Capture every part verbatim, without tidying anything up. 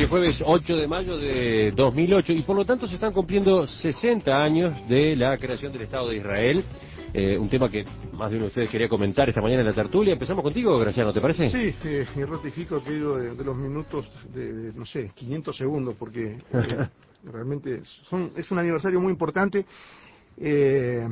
Hoy es jueves ocho de mayo de dos mil ocho y por lo tanto se están cumpliendo sesenta años de la creación del Estado de Israel. Eh, un tema que más de uno de ustedes quería comentar esta mañana en la tertulia. Empezamos contigo, Graciano, ¿te parece? Sí, eh, y ratifico aquello de, de los minutos de, de, no sé, quinientos segundos, porque eh, realmente son, es un aniversario muy importante. Eh,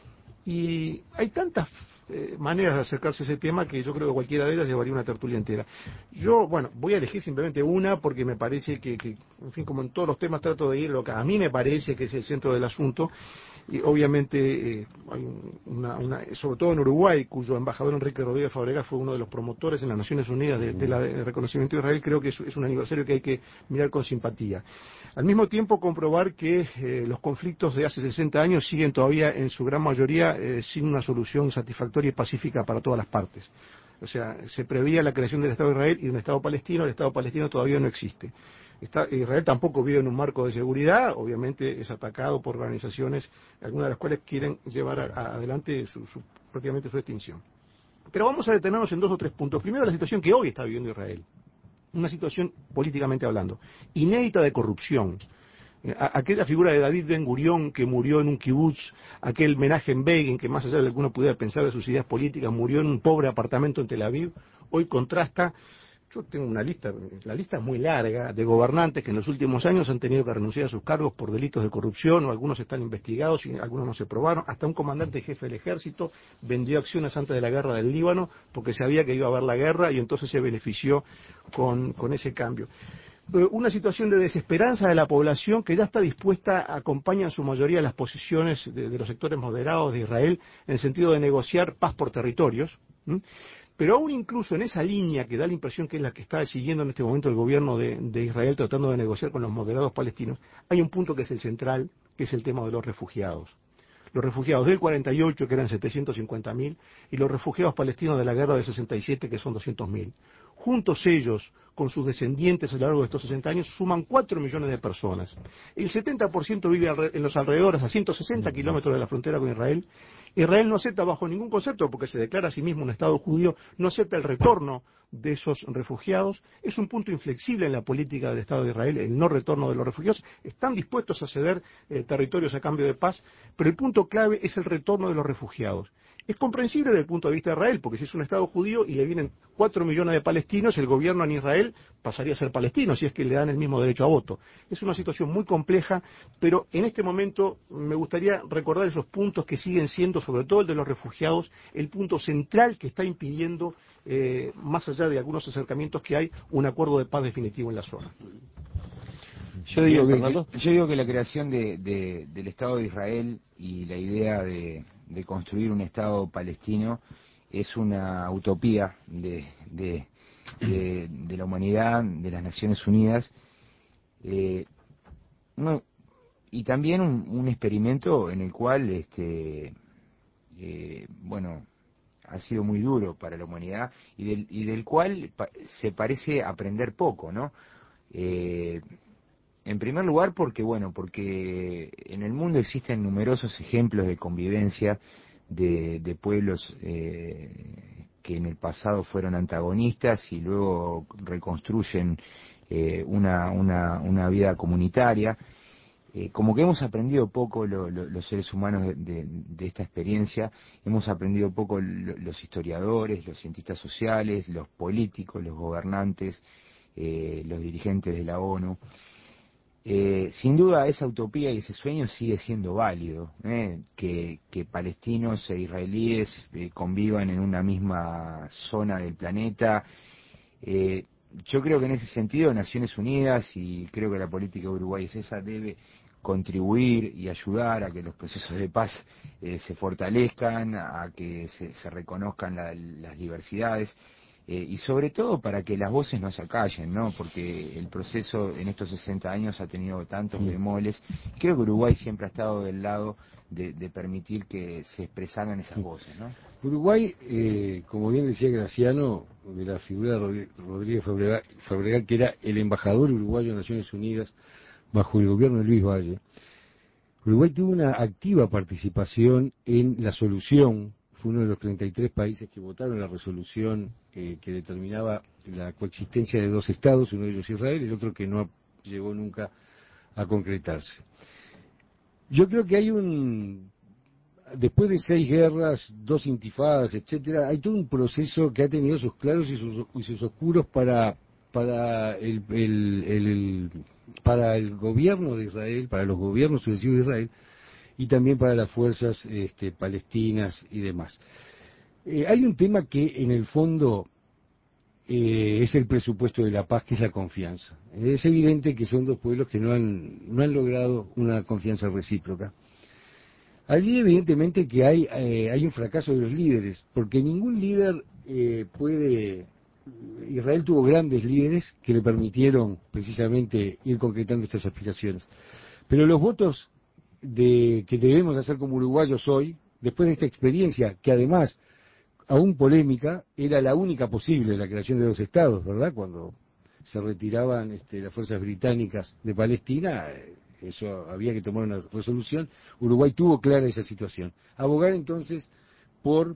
y hay tantas eh, maneras de acercarse a ese tema que yo creo que cualquiera de ellas llevaría una tertulia entera. Yo, bueno, voy a elegir simplemente una porque me parece que, que, en fin, como en todos los temas trato de ir lo que a mí me parece que es el centro del asunto. Y obviamente eh, hay una, una, sobre todo en Uruguay, cuyo embajador Enrique Rodríguez Fabregat fue uno de los promotores en las Naciones Unidas de, de la, del reconocimiento de Israel. Creo que es, es un aniversario que hay que mirar con simpatía. Al mismo tiempo, comprobar que eh, los conflictos de hace sesenta años siguen todavía en su gran mayoría eh, sin una solución satisfactoria y pacífica para todas las partes. O sea, se preveía la creación del Estado de Israel y de un Estado palestino. El Estado palestino todavía no existe. Está, Israel tampoco vive en un marco de seguridad, obviamente es atacado por organizaciones, algunas de las cuales quieren llevar a, a adelante su, su, prácticamente su extinción. Pero vamos a detenernos en dos o tres puntos. Primero, la situación que hoy está viviendo Israel. Una situación, políticamente hablando, inédita de corrupción. Aquella figura de David Ben Gurión que murió en un kibutz, aquel Menachem Begin que más allá de lo que uno pudiera pensar de sus ideas políticas, murió en un pobre apartamento en Tel Aviv, hoy contrasta. Yo tengo una lista, la lista es muy larga, de gobernantes que en los últimos años han tenido que renunciar a sus cargos por delitos de corrupción, o algunos están investigados y algunos no se probaron. Hasta un comandante jefe del ejército vendió acciones antes de la guerra del Líbano porque sabía que iba a haber la guerra y entonces se benefició con, con ese cambio. Una situación de desesperanza de la población que ya está dispuesta, acompaña en su mayoría las posiciones de, de los sectores moderados de Israel en el sentido de negociar paz por territorios. ¿Mm? Pero aún incluso en esa línea que da la impresión que es la que está siguiendo en este momento el gobierno de, de Israel tratando de negociar con los moderados palestinos, hay un punto que es el central, que es el tema de los refugiados. Los refugiados del cuarenta y ocho, que eran setecientos cincuenta mil, y los refugiados palestinos de la guerra del sesenta y siete, que son doscientos mil. Juntos ellos, con sus descendientes a lo largo de estos sesenta años, suman cuatro millones de personas. El setenta por ciento vive en los alrededores, a ciento sesenta kilómetros de la frontera con Israel. Israel no acepta bajo ningún concepto, porque se declara a sí mismo un Estado judío, no acepta el retorno de esos refugiados. Es un punto inflexible en la política del Estado de Israel, el no retorno de los refugiados. Están dispuestos a ceder eh, territorios a cambio de paz, pero el punto clave es el retorno de los refugiados. Es comprensible desde el punto de vista de Israel, porque si es un Estado judío y le vienen cuatro millones de palestinos, el gobierno en Israel pasaría a ser palestino, si es que le dan el mismo derecho a voto. Es una situación muy compleja, pero en este momento me gustaría recordar esos puntos que siguen siendo, sobre todo el de los refugiados, el punto central que está impidiendo, eh, más allá de algunos acercamientos que hay, un acuerdo de paz definitivo en la zona. Yo digo, que, que, yo digo que la creación de, de, del Estado de Israel y la idea de, de construir un Estado palestino es una utopía de, de, de, de la humanidad, de las Naciones Unidas, eh, no, y también un, un experimento en el cual, este, eh, bueno, ha sido muy duro para la humanidad y del, y del cual pa, se parece aprender poco, ¿no? Eh, En primer lugar porque, bueno, porque en el mundo existen numerosos ejemplos de convivencia de, de pueblos eh, que en el pasado fueron antagonistas y luego reconstruyen eh, una, una, una vida comunitaria. Eh, como que hemos aprendido poco lo, lo, los seres humanos de, de, de esta experiencia, hemos aprendido poco lo, los historiadores, los cientistas sociales, los políticos, los gobernantes, eh, los dirigentes de la ONU. Eh, sin duda esa utopía y ese sueño sigue siendo válido, ¿eh? que, que palestinos e israelíes eh, convivan en una misma zona del planeta. Eh, yo creo que en ese sentido Naciones Unidas, y creo que la política de Uruguay es esa, debe contribuir y ayudar a que los procesos de paz eh, se fortalezcan, a que se, se reconozcan la, las diversidades. Eh, y sobre todo para que las voces no se acallen, ¿no? Porque el proceso en estos sesenta años ha tenido tantos bemoles. Creo que Uruguay siempre ha estado del lado de, de permitir que se expresaran esas voces, ¿no? Uruguay, eh, como bien decía Graciano, de la figura de Rodríguez Fabregat, Fabregat, que era el embajador uruguayo de Naciones Unidas bajo el gobierno de Luis Valle, Uruguay tuvo una activa participación en la solución fue uno de los treinta y tres países que votaron la resolución eh, que determinaba la coexistencia de dos estados, uno de ellos Israel y el otro que no llegó nunca a concretarse. Yo creo que hay un, después de seis guerras, dos intifadas, etcétera, hay todo un proceso que ha tenido sus claros y sus, y sus oscuros para para el, el, el para el gobierno de Israel, para los gobiernos sucesivos de Israel y también para las fuerzas este, palestinas y demás. Eh, hay un tema que en el fondo eh, es el presupuesto de la paz, que es la confianza. Es evidente que son dos pueblos que no han, no han logrado una confianza recíproca. Allí evidentemente que hay, eh, hay un fracaso de los líderes, porque ningún líder eh, puede... Israel tuvo grandes líderes que le permitieron precisamente ir concretando estas aspiraciones. Pero los votos de que debemos hacer como uruguayos hoy, después de esta experiencia, que además, aún polémica, era la única posible, la creación de dos estados, ¿verdad? Cuando se retiraban este, las fuerzas británicas de Palestina, eso había que tomar una resolución. Uruguay tuvo clara esa situación. Abogar entonces por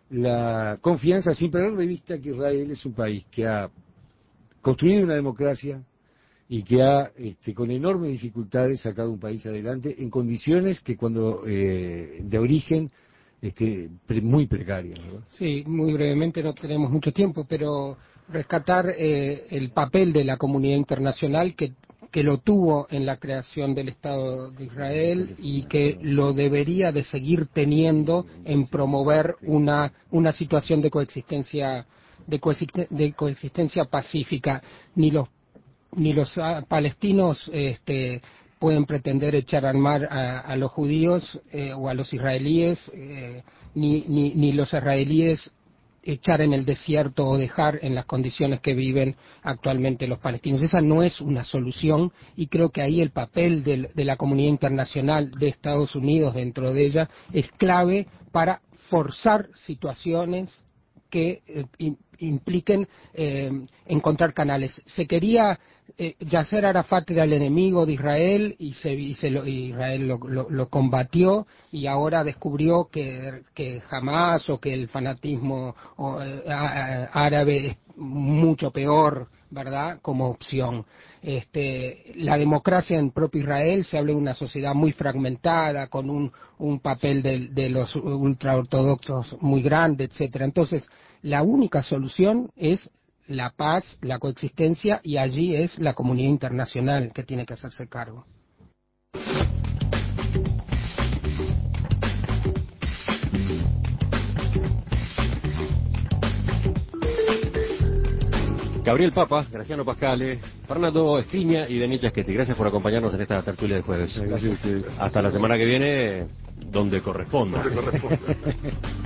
la confianza, sin perder de vista que Israel es un país que ha construido una democracia y que ha, este, con enormes dificultades, sacado un país adelante en condiciones que cuando eh, de origen este, pre, muy precarias, ¿verdad? Sí, muy brevemente, no tenemos mucho tiempo, pero rescatar eh, el papel de la comunidad internacional que que lo tuvo en la creación del Estado de Israel y que lo debería de seguir teniendo en promover una una situación de coexistencia de, coexisten, de coexistencia pacífica. Ni los ni los uh, palestinos este, pueden pretender echar al mar a, a los judíos eh, o a los israelíes, eh, ni, ni ni los israelíes echar en el desierto o dejar en las condiciones que viven actualmente los palestinos. Esa no es una solución y creo que ahí el papel de, de la comunidad internacional de Estados Unidos dentro de ella es clave para forzar situaciones que eh, impliquen eh, encontrar canales. Se quería, eh, Yasser Arafat era el enemigo de Israel y, se, y, se lo, y Israel lo, lo, lo combatió y ahora descubrió que, que Hamas o que el fanatismo o, eh, árabe es mucho peor, ¿verdad?, como opción. Este, la democracia en propio Israel, se habla de una sociedad muy fragmentada, con un, un papel de, de los ultraortodoxos muy grande, etcétera. Entonces, la única solución es la paz, la coexistencia, y allí es la comunidad internacional que tiene que hacerse cargo. Gabriel Papa, Graciano Pascale, Fernando Escriña y Denis Chasquetti, gracias por acompañarnos en esta tertulia de jueves. Gracias a ustedes. Hasta la semana que viene, donde corresponda. Donde corresponda.